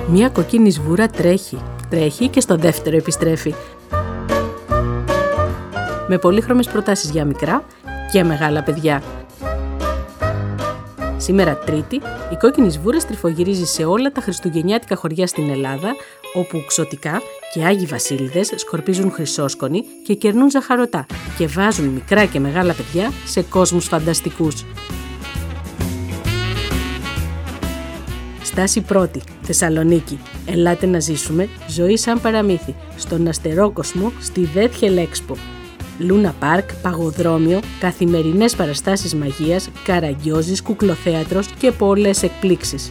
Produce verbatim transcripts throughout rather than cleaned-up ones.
Μια κοκκίνη σβούρα τρέχει, τρέχει και στο δεύτερο επιστρέφει. Με πολύχρωμες προτάσεις για μικρά και μεγάλα παιδιά. Σήμερα Τρίτη, η κόκκινη σβούρα στριφογυρίζει σε όλα τα χριστουγεννιάτικα χωριά στην Ελλάδα, όπου ξωτικά και Άγιοι Βασίλειδες σκορπίζουν χρυσόσκονη και κερνούν ζαχαρωτά και βάζουν μικρά και μεγάλα παιδιά σε κόσμους φανταστικούς. Στάση πρώτη, Θεσσαλονίκη. Ελάτε να ζήσουμε ζωή σαν παραμύθι, στον αστερόκοσμο στη Βέτχελ Έξπο. Λούνα Πάρκ, παγοδρόμιο, καθημερινές παραστάσεις μαγείας, καραγκιόζης, κουκλοθέατρος και πολλές εκπλήξεις.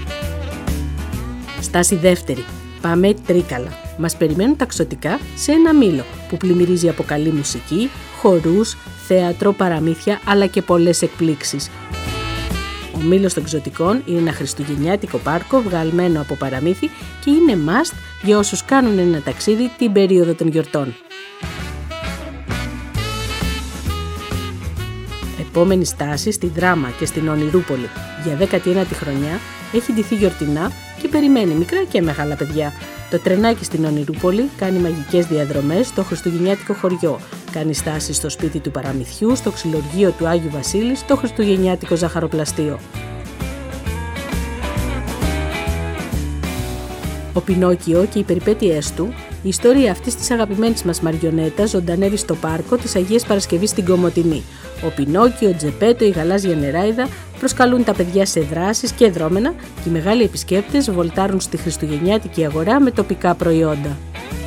Στάση δεύτερη, πάμε Τρίκαλα. Μας περιμένουν τα ξωτικά σε ένα μήλο που πλημμυρίζει από καλή μουσική, χορούς, θέατρο, παραμύθια αλλά και πολλές εκπλήξεις. Ο μήλος των ξωτικών είναι ένα χριστουγεννιάτικο πάρκο βγαλμένο από παραμύθι και είναι must για όσους κάνουν ένα ταξίδι την περίοδο των γιορτών. Επόμενη στάση στη Δράμα και στην Ονειρούπολη. Για δέκατη ένατη χρονιά έχει ντυθεί γιορτινά και περιμένει μικρά και μεγάλα παιδιά. Το τρενάκι στην Ονειρούπολη κάνει μαγικές διαδρομές στο χριστουγεννιάτικο χωριό. Κάνει στάσεις στο σπίτι του παραμυθιού, στο ξυλουργείο του Άγιου Βασίλη, στο χριστουγεννιάτικο ζαχαροπλαστείο. Ο Πινόκιο και οι περιπέτειές του, η ιστορία αυτής της αγαπημένης μας μαριονέτας ζωντανεύει στο πάρκο της Αγίας Παρασκευής στην Κομοτηνή. Ο Πινόκιο, ο Τζεπέτο, η γαλάζια νεράιδα προσκαλούν τα παιδιά σε δράσεις και δρόμενα και οι μεγάλοι επισκέπτες βολτάρουν στη χριστουγεννιάτικη αγορά με τοπικά προϊόντα.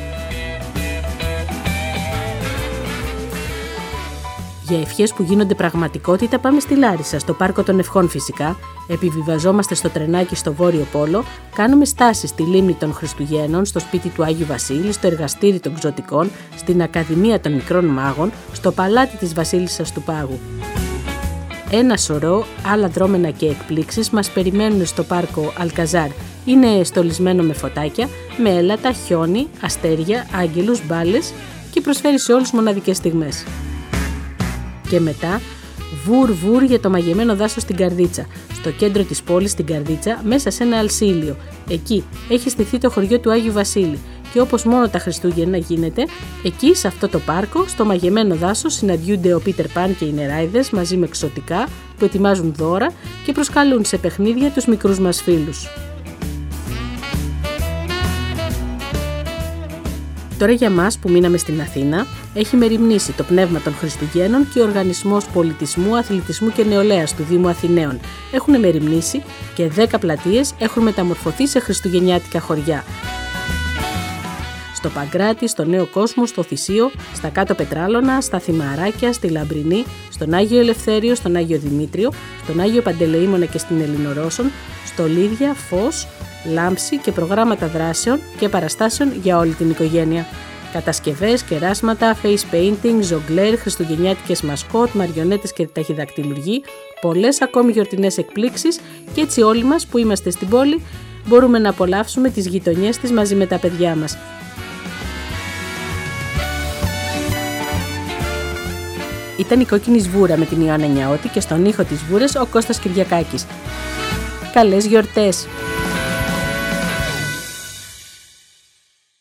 Για ευχές που γίνονται πραγματικότητα πάμε στη Λάρισα, στο Πάρκο των Ευχών φυσικά, επιβιβαζόμαστε στο τρενάκι στο Βόρειο Πόλο, κάνουμε στάσεις στη Λίμνη των Χριστουγέννων, στο σπίτι του Άγιου Βασίλη, στο εργαστήρι των Ξωτικών, στην Ακαδημία των Μικρών Μάγων, στο παλάτι της Βασίλισσας του Πάγου. Ένα σωρό άλλα δρόμενα και εκπλήξεις μας περιμένουν στο πάρκο Αλκαζάρ. Είναι στολισμένο με φωτάκια, με έλατα, χιόνι, αστέρια, άγγελους, μπάλες και προσφέρει σε όλους μοναδικές στιγμές. Και μετά, βουρ βουρ για το μαγεμένο δάσος στην Καρδίτσα. Στο κέντρο της πόλης στην Καρδίτσα, μέσα σε ένα αλσίλιο. Εκεί έχει στηθεί το χωριό του Άγιου Βασίλη. Και όπως μόνο τα Χριστούγεννα γίνεται, εκεί σε αυτό το πάρκο, στο μαγεμένο δάσος, συναντιούνται ο Πίτερ Παν και οι νεράιδες μαζί με ξωτικά που ετοιμάζουν δώρα και προσκαλούν σε παιχνίδια τους μικρούς μας φίλους. Τώρα για μας που μείναμε στην Αθήνα, έχει μεριμνήσει το πνεύμα των Χριστουγέννων και ο Οργανισμός Πολιτισμού, Αθλητισμού και Νεολαίας του Δήμου Αθηναίων. Έχουν μεριμνήσει και δέκα πλατείες έχουν μεταμορφωθεί σε χριστουγεννιάτικα χωριά. Στο Παγκράτη, στο Νέο Κόσμο, στο Θησίο, στα Κάτω Πετράλωνα, στα Θυμαράκια, στη Λαμπρινή, στον Άγιο Ελευθέριο, στον Άγιο Δημήτριο, στον Άγιο Παντελεήμονα και στην Ελληνορώσον, στο Λίδια, Φως, Λάμψη και προγράμματα δράσεων και παραστάσεων για όλη την οικογένεια. Κατασκευές, κεράσματα, face painting, ζογκλέρ, χριστουγεννιάτικες μασκότ, μαριονέτες και ταχυδακτηλουργοί, πολλές ακόμη γιορτινές εκπλήξεις και έτσι όλοι μας που είμαστε στην πόλη μπορούμε να απολαύσουμε τις γειτονιές της μαζί με τα παιδιά μας. Ήταν η Κόκκινη Σβούρα με την Ιωάννα Νιαώτη και στον ήχο της Σβούρας ο Κώστας Κυριακάκης. Καλές γιορτές!